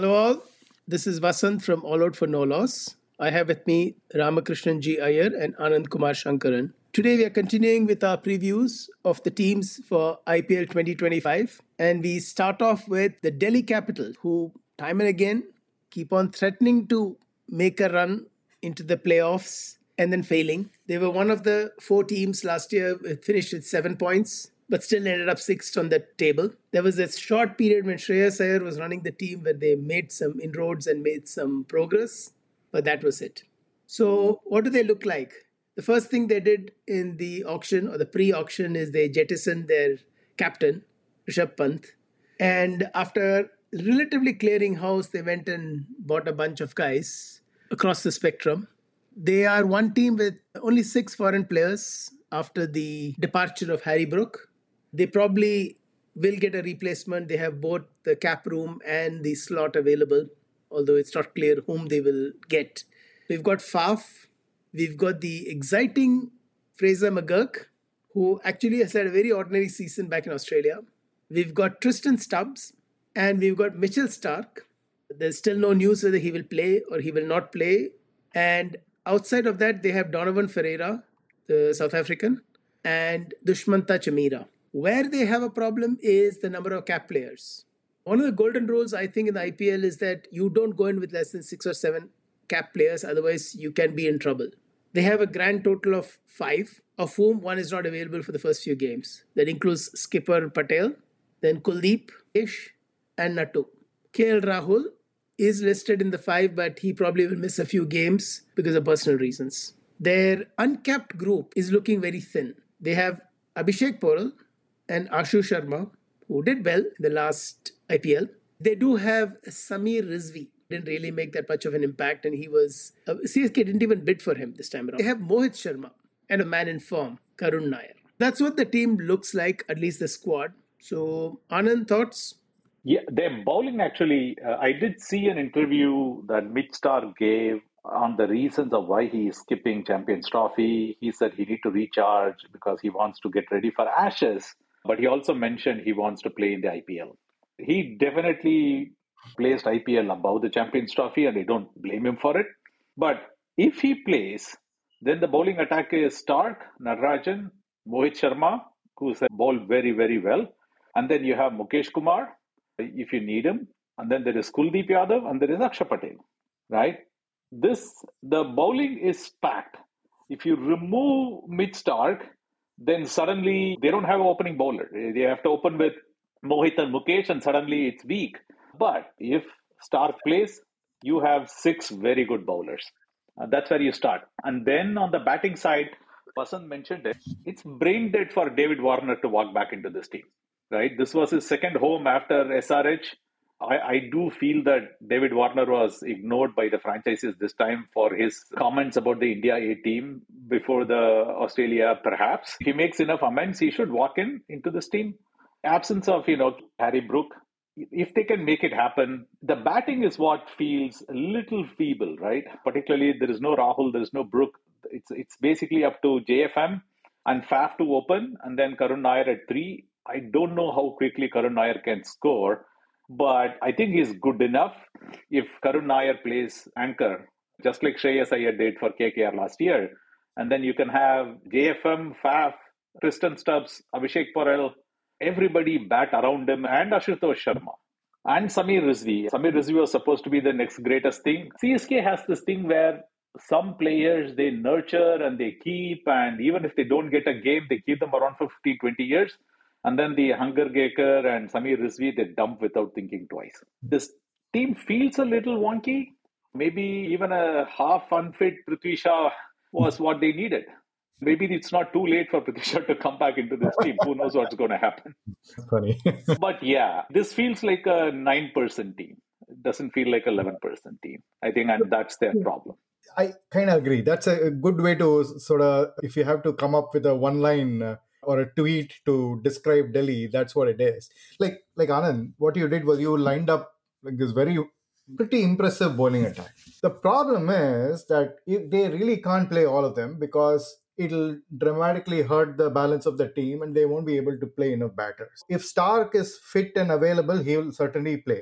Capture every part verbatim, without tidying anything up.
Hello all, this is Vasant from All Out for No Loss. I have with me Ramakrishnan G. Iyer and Anand Kumar Shankaran. Today we are continuing with our previews of the teams for I P L twenty twenty-five, and we start off with the Delhi Capital, who time and again keep on threatening to make a run into the playoffs and then failing. They were one of the four teams last year who finished with seven points, but still ended up sixth on the table. There was a short period when Shreyas Iyer was running the team where they made some inroads and made some progress, but that was it. So what do they look like? The first thing they did in the auction or the pre-auction is they jettisoned their captain, Rishabh Pant. And after relatively clearing house, they went and bought a bunch of guys across the spectrum. They are one team with only six foreign players after the departure of Harry Brook. They probably will get a replacement. They have both the cap room and the slot available, although it's not clear whom they will get. We've got Faf. We've got the exciting Fraser McGurk, who actually has had a very ordinary season back in Australia. We've got Tristan Stubbs, and we've got Mitchell Stark. There's still no news whether he will play or he will not play. And outside of that, they have Donovan Ferreira, the South African, and Dushmanta Chamira. Where they have a problem is the number of cap players. One of the golden rules, I think, in the I P L is that you don't go in with less than six or seven cap players, otherwise you can be in trouble. They have a grand total of five, of whom one is not available for the first few games. That includes skipper Patel, then Kuldeep, Ish, and Nattu. K L Rahul is listed in the five, but he probably will miss a few games because of personal reasons. Their uncapped group is looking very thin. They have Abhishek Porel and Ashu Sharma, who did well in the last I P L. They do have Samir Rizvi. Didn't really make that much of an impact, and he was... Uh, C S K didn't even bid for him this time around. They have Mohit Sharma and a man in form, Karun Nair. That's what the team looks like, at least the squad. So, Anand, thoughts? Yeah, their bowling actually, uh, I did see an interview that Mitch Stark gave on the reasons of why he is skipping Champions Trophy. He said he need to recharge because he wants to get ready for Ashes. But he also mentioned he wants to play in the I P L. He definitely placed I P L above the Champions Trophy, and I don't blame him for it. But if he plays, then the bowling attack is Stark, Natarajan, Mohit Sharma, who's bowled very, very well. And then you have Mukesh Kumar, if you need him. And then there is Kuldeep Yadav, and there is Akshay Patel, right? This, the bowling is packed. If you remove Mitch Stark, then suddenly they don't have an opening bowler. They have to open with Mohit and Mukesh, and suddenly it's weak. But if Stark plays, you have six very good bowlers. And that's where you start. And then on the batting side, Vasant mentioned it, it's brain dead for David Warner to walk back into this team, right? This was his second home after S R H. I, I do feel that David Warner was ignored by the franchises this time for his comments about the India A team before the Australia, perhaps. If he makes enough amends, he should walk in into this team. Absence of, you know, Harry Brook, if they can make it happen, the batting is what feels a little feeble, right? Particularly, there is no Rahul, there is no Brook. It's, it's basically up to J F M and Faf to open, and then Karun Nair at three. I don't know how quickly Karun Nair can score, but I think he's good enough if Karun Nair plays anchor, just like Shreyas Iyer did for K K R last year. And then you can have J F M, Faf, Tristan Stubbs, Abhishek Porel, everybody bat around him, and Ashutosh Sharma. And Samir Rizvi. Samir Rizvi was supposed to be the next greatest thing. C S K has this thing where some players they nurture and they keep, and even if they don't get a game, they keep them around for fifteen, twenty years. And then the Hunger Gaker and Samir Rizvi, they dump without thinking twice. This team feels a little wonky. Maybe even a half unfit Prithvi Shaw was what they needed. Maybe it's not too late for Prithvi Shaw to come back into this team. Who knows what's going to happen? Funny. But yeah, this feels like a nine-person team. It doesn't feel like an eleven-person team. I think, and that's their problem. I kind of agree. That's a good way to sort of, if you have to come up with a one-line uh, or a tweet to describe Delhi, that's what it is. Like, like Anand, what you did was you lined up like this very pretty impressive bowling attack. The problem is that if they really can't play all of them because it'll dramatically hurt the balance of the team and they won't be able to play enough batters. If Stark is fit and available, he will certainly play.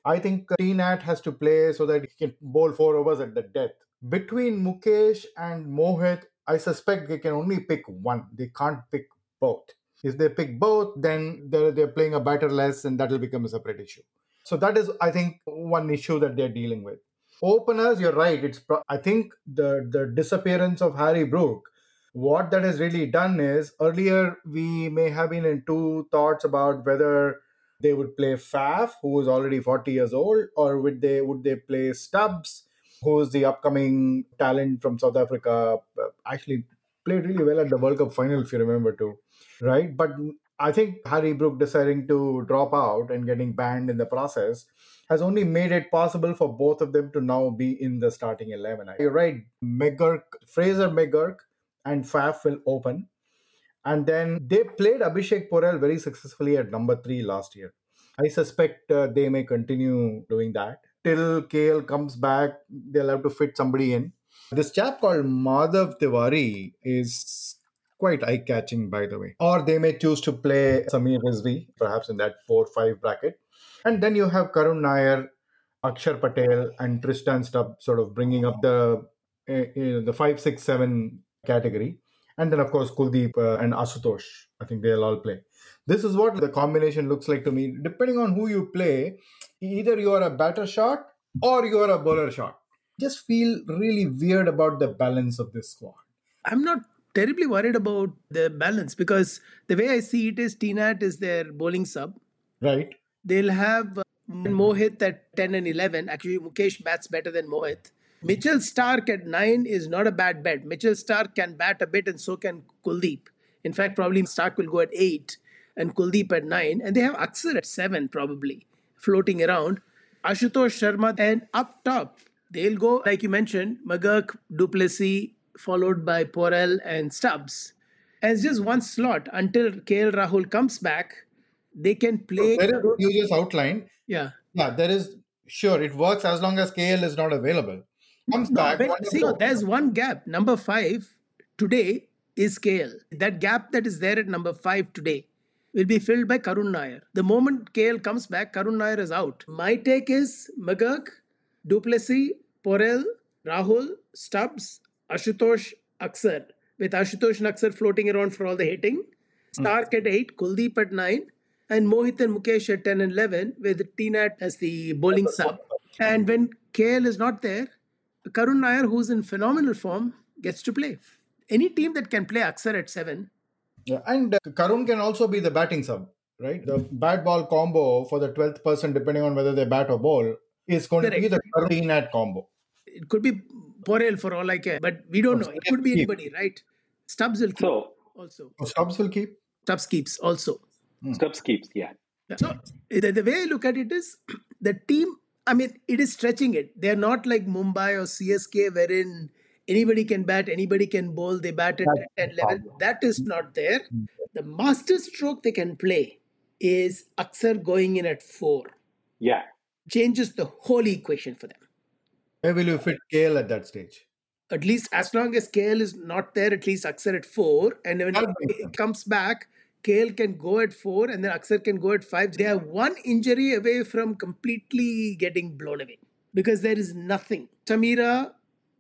I think T Nat has to play so that he can bowl four overs at the death. Between Mukesh and Mohit, I suspect they can only pick one. They can't pick both. If they pick both, then they're, they're playing a batter less, and that will become a separate issue. So that is, I think, one issue that they're dealing with. Openers, you're right. It's pro- I think the the disappearance of Harry Brook, what that has really done is, earlier we may have been in two thoughts about whether they would play Faf, who is already forty years old, or would they would they play Stubbs, who is the upcoming talent from South Africa. Uh, Actually played really well at the World Cup final, if you remember too, right? But I think Harry Brook deciding to drop out and getting banned in the process has only made it possible for both of them to now be in the starting eleven. You're right, McGurk, Fraser McGurk and Faf will open. And then they played Abhishek Porel very successfully at number three last year. I suspect uh, they may continue doing that. Till K L comes back, they'll have to fit somebody in. This chap called Madhav Tiwari is quite eye-catching, by the way. Or they may choose to play Samir Rizvi, perhaps in that four five bracket. And then you have Karun Nair, Akshar Patel, and Tristan Stubb sort of bringing up the uh, uh, the five, six, seven category. And then, of course, Kuldeep uh, and Asutosh. I think they'll all play. This is what the combination looks like to me. Depending on who you play, either you are a batter shot or you are a bowler shot. Just feel really weird about the balance of this squad. I'm not terribly worried about the balance because the way I see it is T Nat is their bowling sub. Right. They'll have uh, Mohit at ten and eleven. Actually, Mukesh bats better than Mohit. Mitchell Stark at nine is not a bad bet. Mitchell Stark can bat a bit and so can Kuldeep. In fact, probably Stark will go at eight and Kuldeep at nine. And they have Akshar at seven probably floating around. Ashutosh Sharma, and up top, they'll go, like you mentioned, McGurk, Duplessis, followed by Porel and Stubbs. And it's just one slot until K L Rahul comes back. They can play. So there is, you just outlined. Yeah. Yeah, there is, sure, it works as long as K L is not available. Comes No, back. but see, there's one gap. Number five today is K L. That gap that is there at number five today will be filled by Karun Nair. The moment K L comes back, Karun Nair is out. My take is McGurk, Duplessis, Porel, Rahul, Stubbs, Ashutosh, Akshar. With Ashutosh and Akshar floating around for all the hitting. Stark at eight, Kuldeep at nine, and Mohit and Mukesh at ten and eleven, with T Nat as the bowling sub. And when K L is not there, Karun Nair, who's in phenomenal form, gets to play. Any team that can play Akshar at seven. Yeah, and uh, Karun can also be the batting sub, right? The bat ball combo for the twelfth person, depending on whether they bat or bowl, is going Correct. to be the Karun Nat combo. It could be Porel for all I care, but we don't know. It could be anybody, right? Stubbs will keep So, also. Oh, Stubbs will keep? Stubbs keeps also. Stubbs keeps, yeah. Yeah. So the, the way I look at it is the team, I mean, it is stretching it. They're not like Mumbai or C S K wherein anybody can bat, anybody can bowl, they bat at ten, eleven. That is not there. The master stroke they can play is Akshar going in at four. Yeah. Changes the whole equation for them. Where will you fit K L at that stage? At least as long as K L is not there, at least Akshar at four. And when That he makes sense. comes back, K L can go at four and then Akshar can go at five. They are one injury away from completely getting blown away because there is nothing. Samira,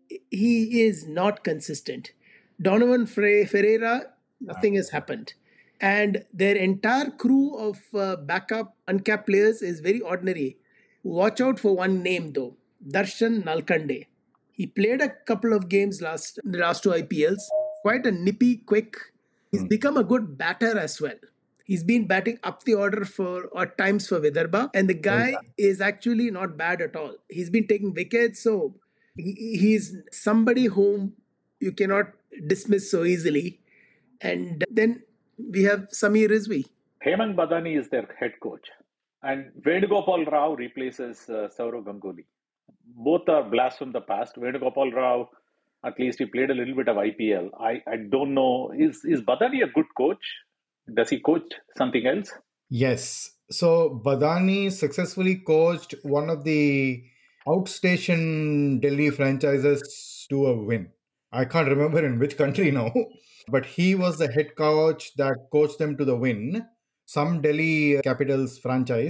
he is not consistent. Donovan Fre- Ferreira, nothing has happened. And their entire crew of uh, backup uncapped players is very ordinary. Watch out for one name though, Darshan Nalkande. He played a couple of games last the last two I P Ls. Quite a nippy, quick. He's become a good batter as well. He's been batting up the order for at times for Vidarbha, and the guy is actually not bad at all. He's been taking wickets, so he, he's somebody whom you cannot dismiss so easily. And then we have Samir Rizvi. Hemant Badani is their head coach. And Venugopal Rao replaces uh, Saurav Ganguly. Both are blasts from the past. Venugopal Rao, at least he played a little bit of I P L. I, I don't know. Is, is Badani a good coach? Does he coach something else? Yes. So Badani successfully coached one of the outstation Delhi franchises to a win. I can't remember in which country now, but he was the head coach that coached them to the win. Some Delhi Capitals franchise.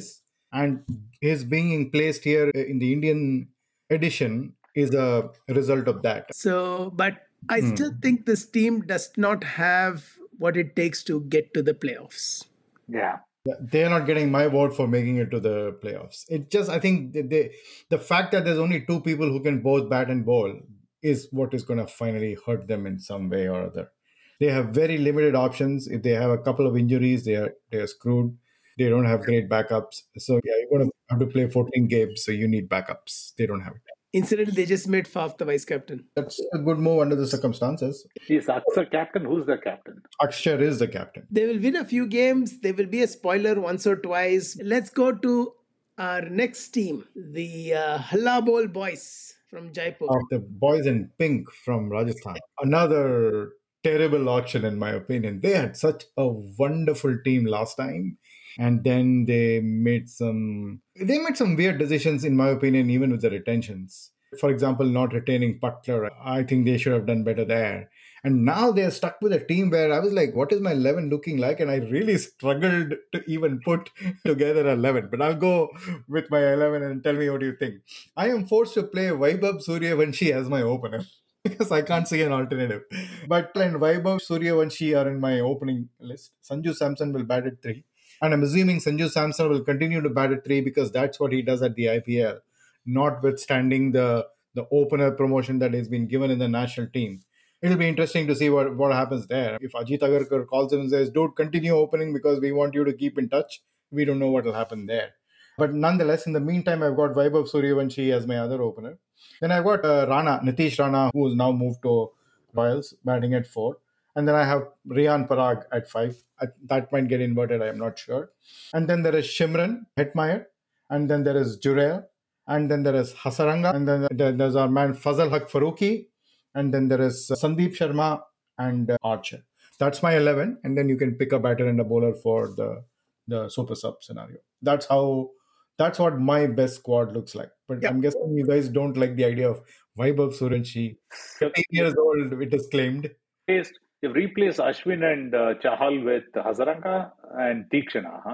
And his being placed here in the Indian edition is a result of that. So, but I Hmm. still think this team does not have what it takes to get to the playoffs. Yeah. Yeah, they're not getting my vote for making it to the playoffs. It just, I think, they, they, the fact that there's only two people who can both bat and bowl is what is going to finally hurt them in some way or other. They have very limited options. If they have a couple of injuries, they are they are screwed. They don't have great backups. So yeah, you're going to have to play fourteen games. So you need backups. They don't have it. Incidentally, they just made Faf the vice captain. That's a good move under the circumstances. Is Akshar captain? Who's the captain? Akshar is the captain. They will win a few games. They will be a spoiler once or twice. Let's go to our next team, the uh, Halla Bowl boys from Jaipur. Of the boys in pink from Rajasthan. Another terrible auction, in my opinion. They had such a wonderful team last time. And then they made some they made some weird decisions, in my opinion, even with the retentions. For example, not retaining Butler. I think they should have done better there. And now they're stuck with a team where I was like, what is my eleven looking like? And I really struggled to even put together an eleven. But I'll go with my eleven and tell me what you think. I am forced to play Vaibhav Suryavanshi as my opener because I can't see an alternative. But and Vaibhav Suryavanshi are in my opening list. Sanju Samson will bat at three. And I'm assuming Sanju Samson will continue to bat at three because that's what he does at the I P L, notwithstanding the, the opener promotion that has been given in the national team. It'll be interesting to see what, what happens there. If Ajit Agarkar calls him and says, dude, continue opening because we want you to keep in touch, we don't know what will happen there. But nonetheless, in the meantime, I've got Vaibhav Suryavanshi as my other opener. Then I've got uh, Rana, Nitish Rana, who has now moved to Royals, batting at four. And then I have Riyan Parag at five. I, that might get inverted, I am not sure. And then there is Shimran Hetmeyer. And then there is Jurel. And then there is Hasaranga. And then there's our man Fazal Haq Faruqi. And then there is Sandeep Sharma and uh, Archer. That's my eleven. And then you can pick a batter and a bowler for the, the super sub scenario. That's how, that's what my best squad looks like. But Yep. I'm guessing you guys don't like the idea of Vaibhav Suryavanshi. fifteen years old, it is claimed. You've replaced Ashwin and uh, Chahal with Hazaranga and Tikshana, huh?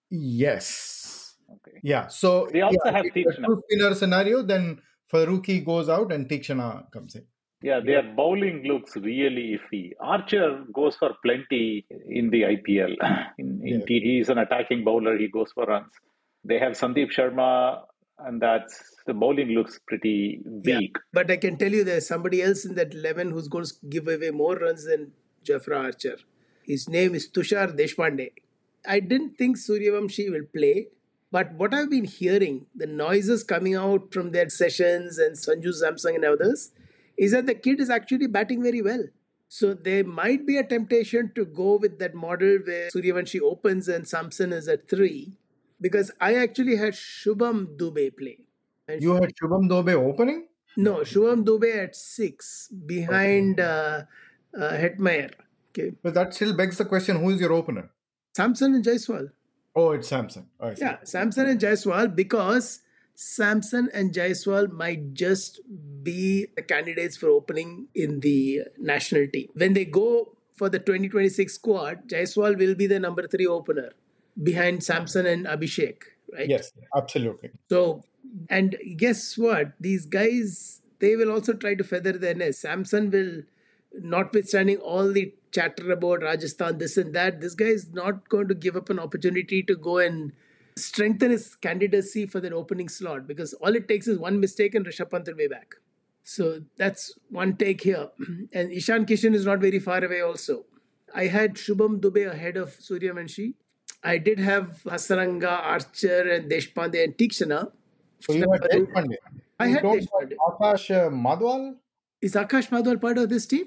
Yes. Okay. Yeah. So They also yeah, have if it's a Tikshana. two-spinner scenario, then Faruqi goes out and Tikshana comes in. Yeah, their bowling looks really iffy. Archer goes for plenty in the I P L. In, in Yeah. T, he's an attacking bowler. He goes for runs. They have Sandeep Sharma, and that's the bowling looks pretty Yeah. weak. But I can tell you there's somebody else in that eleven who's going to give away more runs than Jafra Archer. His name is Tushar Deshpande. I didn't think Suryavanshi will play, but what I've been hearing, the noises coming out from their sessions and Sanju Samson and others, is that the kid is actually batting very well. So there might be a temptation to go with that model where Suryavanshi opens and Samson is at three, because I actually had Shubham Dubey play. And You had Shubham Dubey opening? no, Shubham Dubey at six behind uh, uh, Hetmeyer. Okay, But that still begs the question, who is your opener? Samson and Jaiswal. Oh, it's Samson. I see. Yeah, Samson and Jaiswal, because Samson and Jaiswal might just be the candidates for opening in the national team. When they go for the twenty twenty-six squad, Jaiswal will be the number three opener behind Samson and Abhishek, right? Yes, absolutely. So, and guess what? These guys, they will also try to feather their nest. Samson will, notwithstanding all the chatter about Rajasthan, this and that, this guy is not going to give up an opportunity to go and strengthen his candidacy for that opening slot, because all it takes is one mistake and Rishabh Pant will be back. So that's one take here. And Ishan Kishan is not very far away also. I had Shubham Dubey ahead of Suryavanshi. I did have Hasaranga, Archer and Deshpande and Tikshana. So you had Deshpande. I You had don't Deshpande. have Akash uh, Madhwal? Is Akash Madhwal part of this team?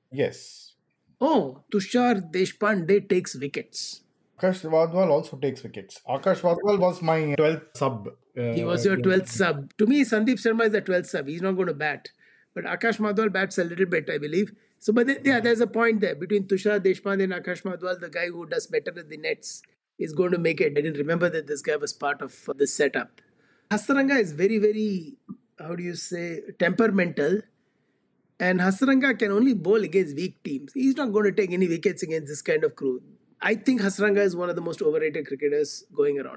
Yes. Oh, Tushar Deshpande takes wickets. Akash Madhwal also takes wickets. Akash Madhwal was my twelfth sub. Uh, He was your twelfth sub. To me, Sandeep Sharma is the twelfth sub. He's not going to bat. But Akash Madhwal bats a little bit, I believe. So, but then, yeah, there's a point there. Between Tushar Deshpande and Akash Madhwal, the guy who does better at the nets is going to make it. I didn't remember that this guy was part of this setup. Hasaranga is very, very, how do you say, temperamental. And Hasaranga can only bowl against weak teams. He's not going to take any wickets against this kind of crew. I think Hasaranga is one of the most overrated cricketers going around now.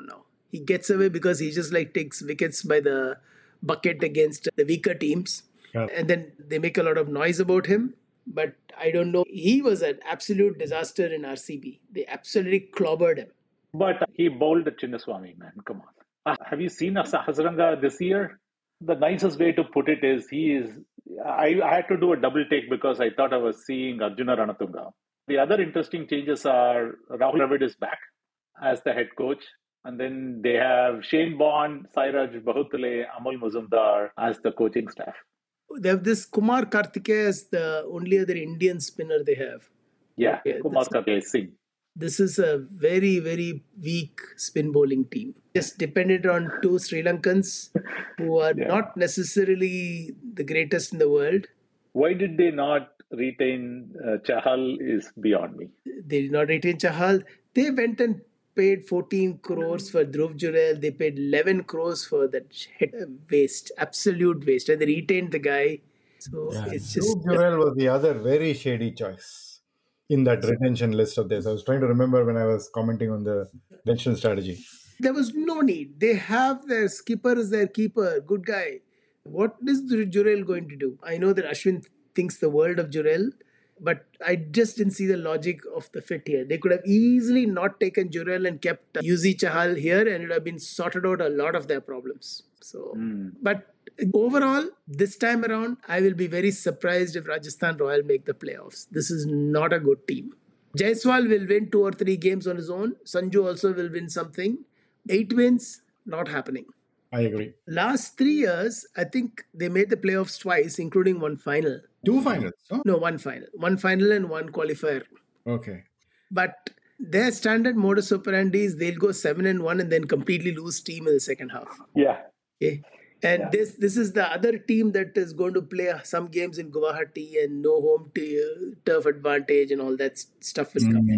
He gets away because he just like takes wickets by the bucket against the weaker teams. Yeah. And then they make a lot of noise about him. But I don't know. He was an absolute disaster in R C B. They absolutely clobbered him. But he bowled at Chinnaswamy, man. Come on. Uh, have you seen Hazaranga this year? The nicest way to put it is he is. I, I had to do a double take because I thought I was seeing Arjuna Ranatunga. The other interesting changes are Rahul Dravid is back as the head coach. And then they have Shane Bond, Sairaj Bahutale, Amol Muzumdar as the coaching staff. They have this Kumar Karthikeya as the only other Indian spinner they have. Yeah, Okay, Kumar this- Karthikeya Singh. This is a very, very weak spin bowling team. Just dependent on two Sri Lankans who are Yeah. not necessarily the greatest in the world. Why did they not retain uh, Chahal is beyond me. They did not retain Chahal. They went and paid fourteen crores for Dhruv Jurel. They paid eleven crores for that shit. Waste, absolute waste. And they retained the guy. So it's just. Dhruv Jurel was the other very shady choice in that retention list of theirs. I was trying to remember when I was commenting on the retention strategy. There was no need. They have their skipper as their keeper. Good guy. What is Jurel going to do? I know that Ashwin thinks the world of Jurel, but I just didn't see the logic of the fit here. They could have easily not taken Jurel and kept Yuzi Chahal here, and it would have been sorted out a lot of their problems. So, Mm. but overall, this time around, I will be very surprised if Rajasthan Royal make the playoffs. This is not a good team. Jaiswal will win two or three games on his own. Sanju also will win something. Eight wins, not happening. I agree. Last three years, I think they made the playoffs twice, including one final. Two finals, no? No, one final. One final and one qualifier. Okay. But their standard modus operandi is they'll go seven and one and then completely lose steam in the second half. Yeah. Okay. And Yeah. this this is the other team that is going to play some games in Guwahati and no home t- turf advantage and all that s- stuff will come.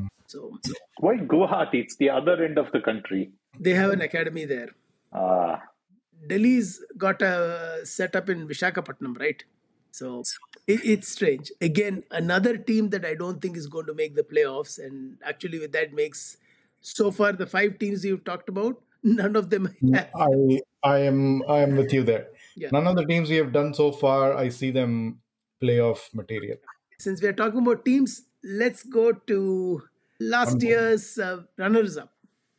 So Why Guwahati? It's the other end of the country. they have an academy there. Uh, Delhi's got a setup in Vishakhapatnam, right? So it, it's strange. Again, another team that I don't think is going to make the playoffs. And actually, with that makes so far the five teams you've talked about, none of them have. I I am I am with you there. Yeah. None of the teams we have done so far, I see them playoff material. Since we're talking about teams, let's go to last year's uh, runners up,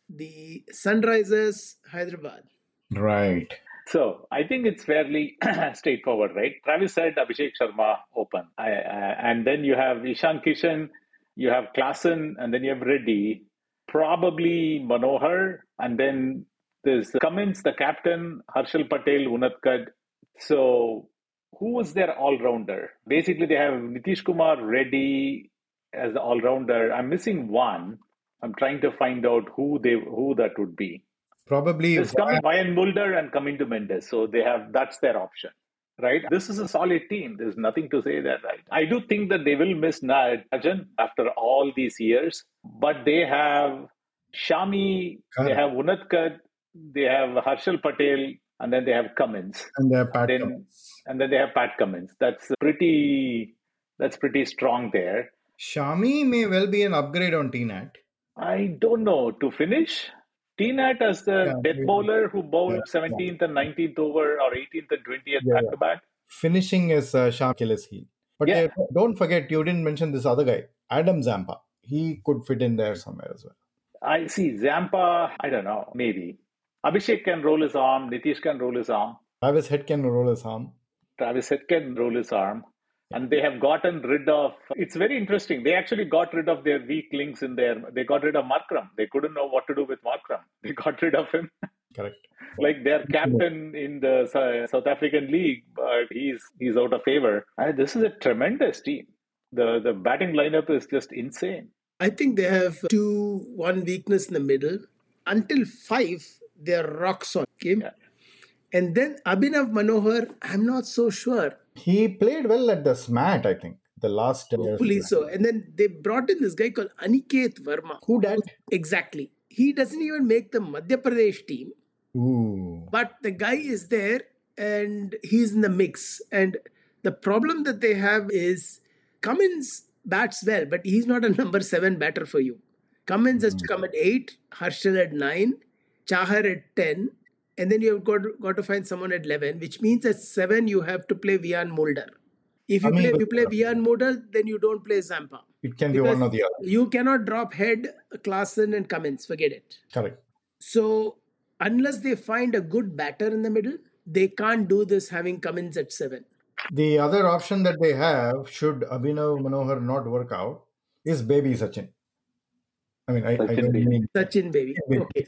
the Sunrisers Hyderabad. Right. so I think it's fairly straightforward, right? Travis said Abhishek Sharma open. I, I, and then you have Ishan Kishan, you have Klassen, and then you have Reddy. Probably Manohar, and then there's Cummins, the captain, Harshal Patel, Unadkat. So who was their all-rounder? Basically, they have Nitish Kumar, Reddy as the all-rounder. I'm missing one. I'm trying to find out who they who that would be. Probably There's coming Ryan Mulder and coming to Mendes. So they have that's their option. Right? This is a solid team. There's nothing to say that, right? I do think that they will miss Najan after all these years, but they have Shami, they have Unadkat, they have Harshal Patel, and then they have Cummins. and they're Pat Then, Cummins. and then they have Pat Cummins. That's pretty. That's pretty strong there. Shami may well be an upgrade on T Nat. I don't know to finish. T Nat as the Yeah, death maybe. bowler who bowled Yeah, seventeenth and nineteenth over or eighteenth and twentieth Yeah, back yeah. to back. Finishing is uh, Sham Achilles heel. But Yeah. uh, don't forget, you didn't mention this other guy, Adam Zampa. He could fit in there somewhere as well. I see Zampa. I don't know. Maybe Abhishek can roll his arm. Nitish can roll his arm. Travis Head can roll his arm. Travis Head can roll his arm. And they have gotten rid of. It's very interesting. They actually got rid of their weak links in there. They got rid of Markram. They couldn't know what to do with Markram. They got rid of him. Correct. Like their captain in the Sou- South African League, but he's he's out of favor. And this is a tremendous team. The the batting lineup is just insane. I think they have two, one weakness in the middle. Until five, they're rock solid. Okay? Yeah. And then Abhinav Manohar, I'm not so sure. He played well at the SMAT, I think, the last year. Hopefully so. And then they brought in this guy called Aniket Verma. Who dat? Exactly. He doesn't even make the Madhya Pradesh team, Ooh. but the guy is there and he's in the mix. And the problem that they have is Cummins bats well, but he's not a number seven batter for you. Cummins has to come at eight, Harshal at nine, Chahar at ten, and then you've got, got to find someone at eleven, which means at seven you have to play Vian Mulder. If you I mean, play, if you play Vian Mulder, then you don't play Zampa. It can be Because one or the other. You cannot drop Head, Klaassen, and Cummins. Forget it. Correct. So unless they find a good batter in the middle, they can't do this having Cummins at seven. The other option that they have, should Abhinav Manohar not work out, is baby Sachin. I mean, I, I Sachin don't baby. mean Sachin baby. Baby. Okay.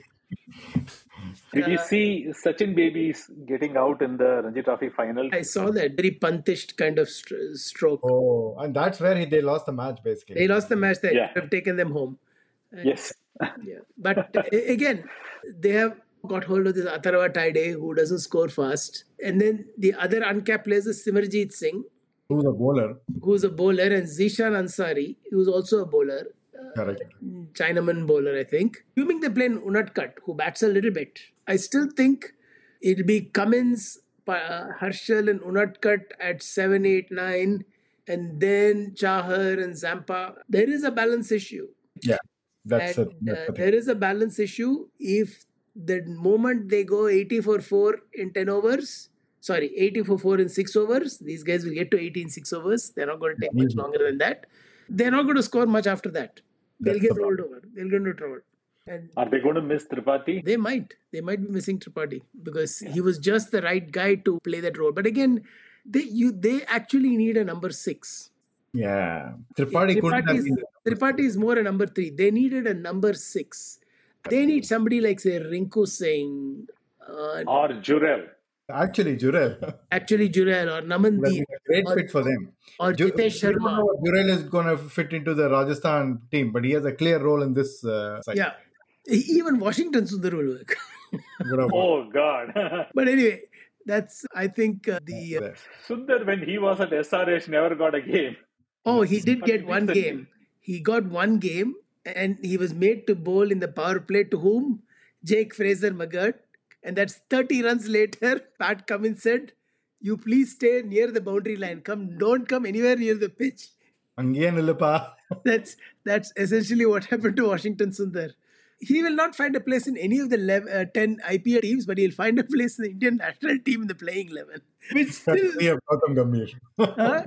Did you Uh, see Sachin babies getting out in the Ranji Trophy final? I saw that very puntished kind of st- stroke. Oh, and that's where he, they lost the match basically. They lost the match. They Yeah. have taken them home. And- Yes. Yeah, but a- again, they have got hold of this Atharva Taide who doesn't score fast, and then the other uncapped players is Simarjeet Singh, Who's a bowler? who's a bowler, and Zishan Ansari, who's also a bowler, Correct. Chinaman bowler, I think. Assuming they play Unadkat, who bats a little bit, I still think it'll be Cummins, uh, Harshal, and Unadkat at seven, eight, nine, and then Chahar and Zampa. There is a balance issue. Yeah, that's And it. That's uh, the thing. there is a balance issue if the moment they go eighty for four in ten overs, sorry, eighty for four in six overs, these guys will get to eighty in six overs. They're not going to take much Easy. longer than that. They're not going to score much after that. They'll That's get the rolled over. They'll get into trouble. And Are they going to miss Tripathi? they might. They might be missing Tripathi because he was just the right guy to play that role. But again, they you they actually need a number six. Yeah. Tripathi couldn't have Tripathi is, been. Tripathi is more a number three. They needed a number six. They need somebody like, say, Rinku Singh, uh, Or Jurel? Actually, Jurel. actually Jurel or That's Namandeep a great or, fit for them. or Ju- Jitesh we don't know Sharma. what Jurel is going to fit into the Rajasthan team, but he has a clear role in this uh, side. Yeah. Even Washington Sundar will work. Would have worked Oh, God. But anyway, that's, I think, uh, the. Uh, there. Sundar, when he was at S R H, never got a game. oh, he did get one Recently. game. He got one game and he was made to bowl in the power play to whom? Jake Fraser McGirt. And that's thirty runs later. Pat Cummins said, "You please stay near the boundary line. Come, don't come anywhere near the pitch." Angiya nillapa. That's that's essentially what happened to Washington Sundar. He will not find a place in any of the eleven, uh, ten I P L teams, but he'll find a place in the Indian national team in the playing eleven. Which still, We have Gautam Gambhir. huh?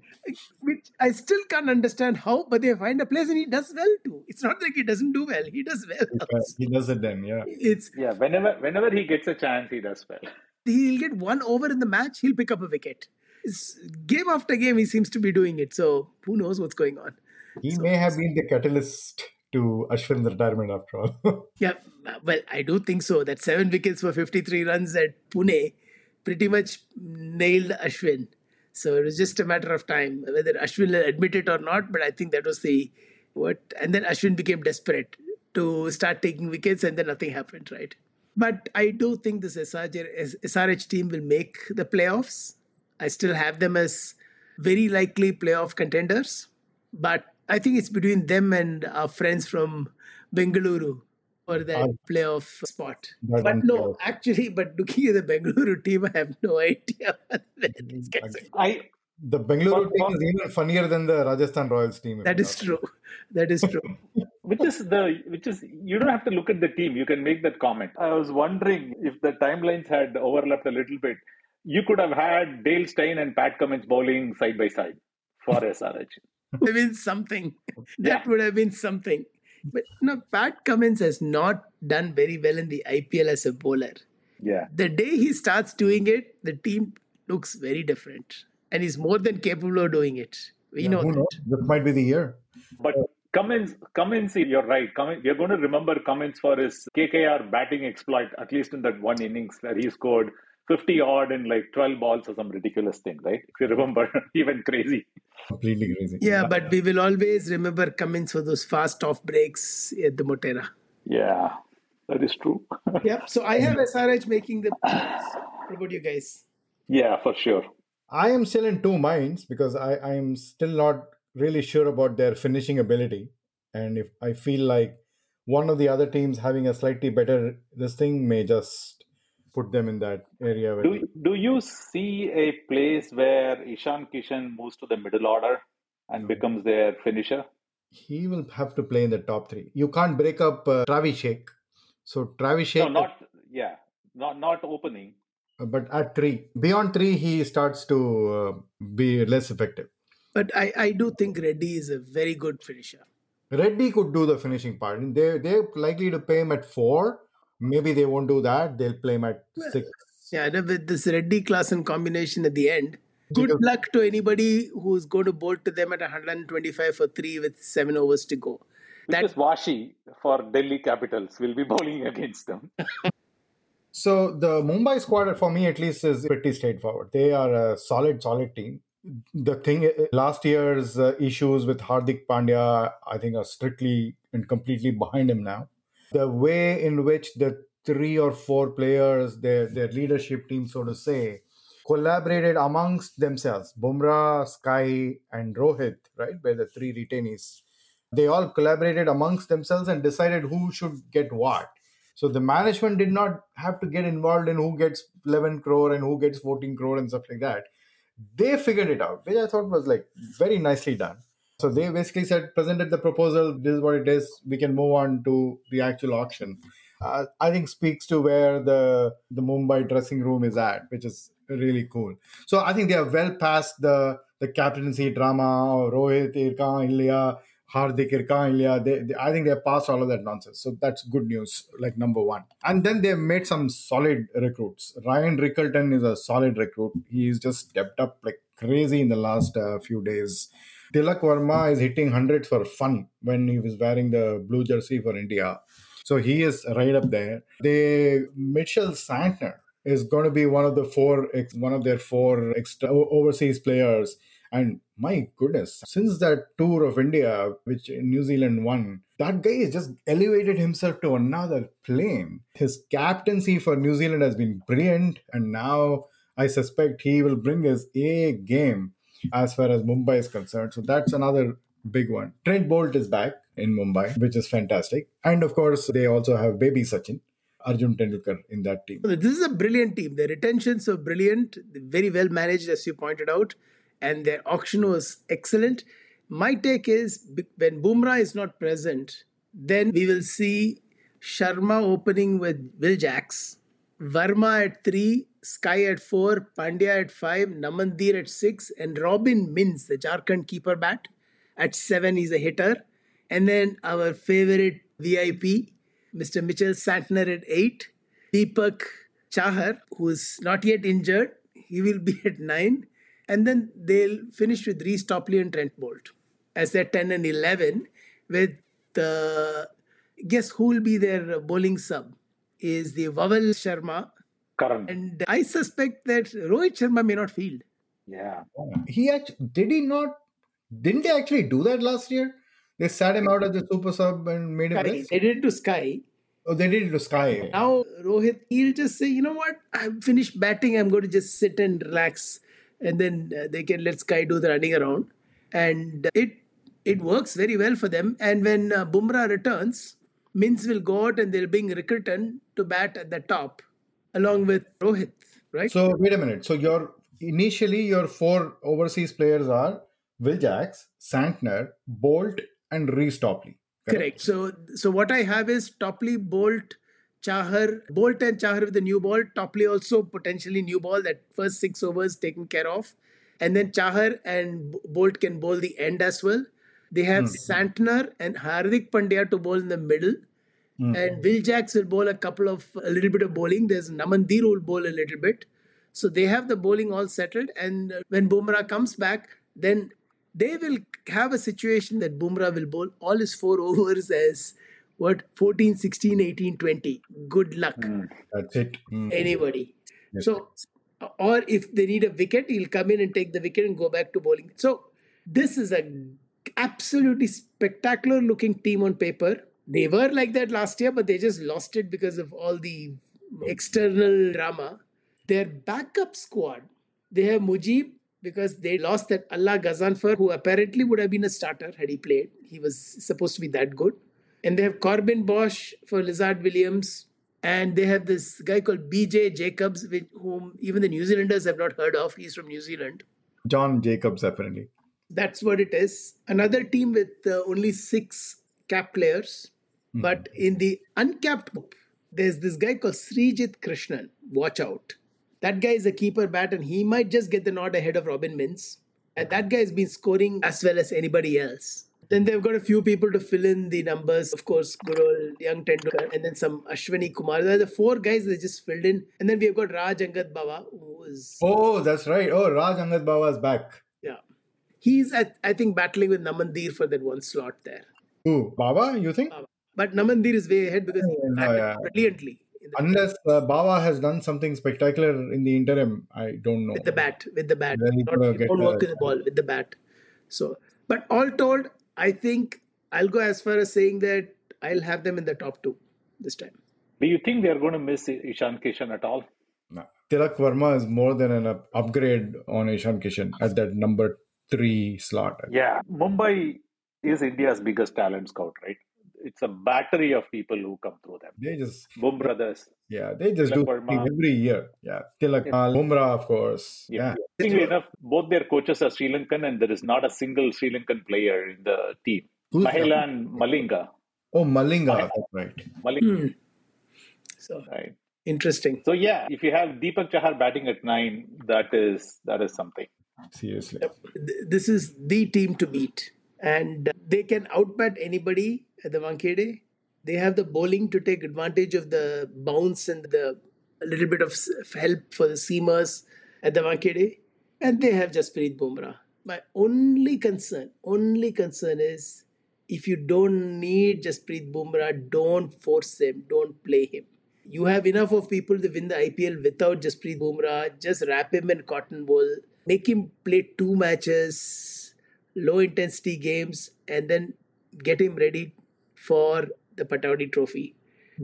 which I still can't understand how, but they find a place and he does well too. It's not like he doesn't do well; he does well. He does it then, yeah. It's Yeah, whenever whenever he gets a chance, he does well. he'll get one over in the match, he'll pick up a wicket. It's, game after game, he seems to be doing it. So who knows what's going on? He So- may have been the catalyst to Ashwin's retirement after all. Yeah, well, I do think so. That seven wickets for fifty-three runs at Pune pretty much nailed Ashwin. So it was just a matter of time whether Ashwin will admit it or not. But I think that was the what. And then Ashwin became desperate to start taking wickets, and then nothing happened, right? But I do think this S R H, S R H team will make the playoffs. I still have them as very likely playoff contenders. But I think it's between them and our friends from Bengaluru for that Ah. playoff spot. That But no, unfair. actually, but looking at the Bengaluru team, I have no idea where these guys are. I The Bengaluru team is even funnier than the Rajasthan Royals team. if That you is ask me. true. That is true. which is the which is you don't have to look at the team, you can make that comment. I was wondering if the timelines had overlapped a little bit, you could have had Dale Steyn and Pat Cummins bowling side by side for S R H. Would have been something. That Yeah. would have been something. But no, Pat Cummins has not done very well in the I P L as a bowler. Yeah. The day he starts doing it, the team looks very different. And he's more than capable of doing it. We Yeah, know who that. knows? This might be the year. But Cummins, Cummins, you're right. Cummins, we're going to remember Cummins for his K K R batting exploit, at least in that one innings where he scored fifty odd in like twelve balls or some ridiculous thing, right? If you remember, he went crazy. Completely crazy. Yeah, but we will always remember Cummins for those fast off breaks at the Motera. Yeah, that is true. Yep. So I have S R H making the. What about you guys? Yeah, for sure. I am still in two minds because I, I am still not really sure about their finishing ability. And if I feel like one of the other teams having a slightly better this thing may just put them in that area. Where Do, do you see a place where Ishan Kishan moves to the middle order and becomes their finisher? he will have to play in the top three. You can't break up uh, Travis Sheikh So Travis No, Shaker, not yeah, not not opening. but at three, beyond three, he starts to uh, be less effective. But I, I do think Reddy is a very good finisher. Reddy could do the finishing part. And They they're likely to pay him at four. Maybe they won't do that. They'll play him at Well, six. yeah, and with this Reddy Klassen combination at the end, good Because luck to anybody who's going to bolt to them at one twenty-five for three with seven overs to go. Which That is Washi for Delhi Capitals. Will be bowling against them. So the Mumbai squad, for me at least, is pretty straightforward. They are a solid, solid team. The thing, last year's uh, issues with Hardik Pandya, I think, are strictly and completely behind him now. The way in which the three or four players, their their leadership team, so to say, collaborated amongst themselves, Bumrah, Sky, and Rohit, right, were the three retainees. They all collaborated amongst themselves and decided who should get what. So the management did not have to get involved in who gets eleven crore and who gets fourteen crore and stuff like that. They figured it out, which I thought was like very nicely done. So they basically said, presented the proposal, this is what it is, we can move on to the actual auction. Uh, I think speaks to where the, the Mumbai dressing room is at, which is really cool. So I think they are well past the, the captaincy drama, or Rohit, Irkan, Ilya, Hardik, Irkan, Ilya. They, they, I think they're past all of that nonsense. So that's good news, like number one. And then they've made some solid recruits. Ryan Rickelton is a solid recruit. He's just stepped up like crazy in the last uh, few days. Tilak Verma is hitting hundreds for fun when he was wearing the blue jersey for India. So he is right up there. The Mitchell Santner is going to be one of the four, one of their four extra overseas players. And my goodness, since that tour of India, which New Zealand won, that guy has just elevated himself to another plane. His captaincy for New Zealand has been brilliant. And now I suspect he will bring his A game as far as Mumbai is concerned. So that's another big one. Trent Bolt is back in Mumbai, which is fantastic. And of course, they also have baby Sachin, Arjun Tendulkar in that team. This is a brilliant team. Their retentions are brilliant, very well managed, as you pointed out, and their auction was excellent. My take is when Bumrah is not present, then we will see Sharma opening with Will Jacks, Verma at three, Sky at four, Pandya at five, Namandir at six, and Robin Mins, the Jharkhand keeper bat, at seven. He's a hitter. And then our favorite V I P, Mister Mitchell Santner at eight, Deepak Chahar, who is not yet injured, he will be at nine. And then they'll finish with Reece Topley and Trent Bolt as their ten and eleven. With the, guess who will be their bowling sub? Is the Vaval Sharma. Karan. And I suspect that Rohit Sharma may not field. Yeah. He actually, did he not, didn't they actually do that last year? They sat him out as the super sub and made him Sky. rest? They did it to Sky. Oh, they did it to Sky. Now Rohit, he'll just say, you know what, I've finished batting, I'm going to just sit and relax. And then uh, they can let Sky do the running around. And it it works very well for them. And when uh, Bumrah returns, Mins will go out and they'll bring Rickerton to bat at the top along with Rohit, right? So wait a minute. So your initially your four overseas players are Will Jacks, Santner, Bolt, and Reece Topley. Correct. correct. So so what I have is Topley, Bolt, Chahar, Bolt and Chahar with the new ball. Topley also potentially new ball. That first six overs taken care of. And then Chahar and Bolt can bowl the end as well. They have mm. Santner and Hardik Pandya to bowl in the middle. Mm. And Will Jacks will bowl a couple of, a little bit of bowling. There's Namandir who will bowl a little bit. So they have the bowling all settled. And when Bumrah comes back, then they will have a situation that Bumrah will bowl all his four overs as what, fourteen, sixteen, eighteen, twenty. Good luck. Mm. That's it. Mm. Anybody. Yes. So, or if they need a wicket, he'll come in and take the wicket and go back to bowling. So this is a absolutely spectacular looking team on paper. They were like that last year, but they just lost it because of all the external drama. Their backup squad, they have Mujib because they lost that Allah Ghazanfar, who apparently would have been a starter had he played. He was supposed to be that good. And they have Corbin Bosch for Lizard Williams. And they have this guy called B J Jacobs, with whom even the New Zealanders have not heard of. He's from New Zealand. John Jacobs, apparently. That's what it is. Another team with uh, only six cap players. Mm-hmm. But in the uncapped group, there's this guy called Srijit Krishnan. Watch out. That guy is a keeper bat and he might just get the nod ahead of Robin Mintz. And that guy has been scoring as well as anybody else. Then they've got a few people to fill in the numbers. Of course, good old young Tendulkar and then some Ashwini Kumar. They're the four guys that just filled in. And then we've got Raj Angad Bawa, who is... Oh, that's right. Oh, Raj Angad Bawa is back. Yeah. He's, at, I think, battling with Namandir for that one slot there. Who? Bawa, you think? Bawa. But Namandir is way ahead because he no, batted yeah. brilliantly. Unless uh, Bawa has done something spectacular in the interim, I don't know. With the bat, with the bat. Really Not, gonna get don't work the- with the ball, with the bat. So, but all told, I think I'll go as far as saying that I'll have them in the top two this time. Do you think they're going to miss Ishan Kishan at all? No. Tilak Verma is more than an up- upgrade on Ishan Kishan at that number three slot. Yeah. Mumbai is India's biggest talent scout, right? It's a battery of people who come through them. They just, Boom brothers. yeah, they just Tilak do Verma. something every year. Yeah, Tilak, uh, Bumrah, of course. Yeah. Interestingly enough, both their coaches are Sri Lankan and there is not a single Sri Lankan player in the team. Who's Mahelan Malinga. Oh, Malinga, that's right. Malinga. Hmm. So, Right. interesting. So yeah, if you have Deepak Chahar batting at nine, that is that is something. Seriously. Th- This is the team to beat. And they can outbat anybody at the Wankhede. They have the bowling to take advantage of the bounce and the a little bit of s- help for the seamers at the Wankhede. And they have Jasprit Bumrah. My only concern, only concern is if you don't need Jasprit Bumrah, don't force him, don't play him. You have enough of people to win the I P L without Jasprit Bumrah. Just wrap him in cotton wool. Make him play two matches, low intensity games, and then get him ready for the Pataudi Trophy.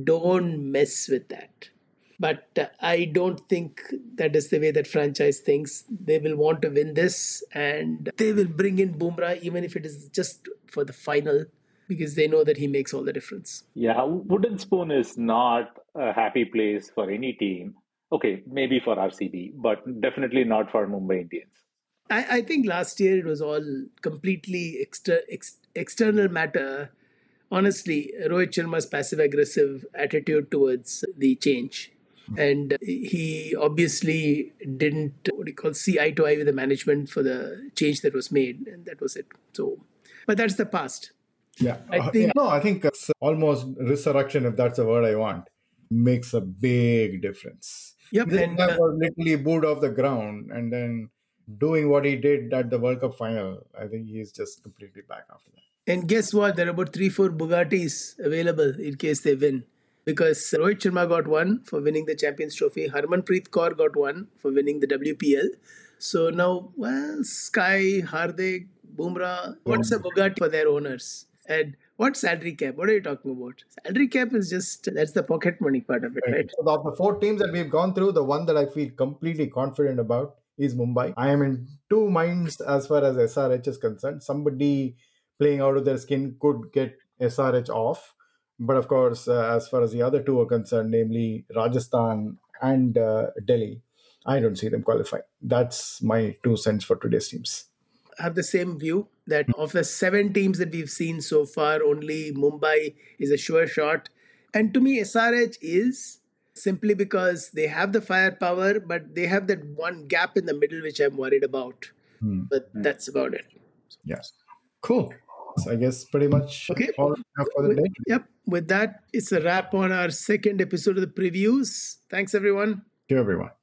Don't mess with that. But uh, I don't think that is the way that franchise thinks. They will want to win this and they will bring in Bumrah even if it is just for the final because they know that he makes all the difference. Yeah, Wooden Spoon is not a happy place for any team. Okay, maybe for R C B, but definitely not for Mumbai Indians. I, I think last year it was all completely exter- ex- external matter. Honestly, Rohit Sharma's passive aggressive attitude towards the change. And he obviously didn't, what do you call, see eye to eye with the management for the change that was made. And that was it. So, but that's the past. Yeah. I Uh, think- no, I think it's almost resurrection, if that's the word I want, makes a big difference. Yep, This and, guy uh, was literally booed off the ground and then doing what he did at the World Cup final. I think he's just completely back after that. And guess what? There are about three, four Bugattis available in case they win. Because Rohit Sharma got one for winning the Champions Trophy. Harmanpreet Kaur got one for winning the W P L. So now, well, Sky, Hardik, Bumrah, what's a Bugatti for their owners? And what salary cap? What are you talking about? Salary cap is just, that's the pocket money part of it, right? So of the four teams that we've gone through, the one that I feel completely confident about is Mumbai. I am in two minds as far as S R H is concerned. Somebody playing out of their skin could get S R H off. But of course, uh, as far as the other two are concerned, namely Rajasthan and uh, Delhi, I don't see them qualifying. That's my two cents for today's teams. I have the same view that of the seven teams that we've seen so far, only Mumbai is a sure shot. And to me, S R H is simply because they have the firepower, but they have that one gap in the middle which I'm worried about. Hmm. But that's about it. Yes. Cool. So I guess pretty much Okay. all we have for the With, day. yep. With that, it's a wrap on our second episode of the previews. Thanks, everyone. To everyone.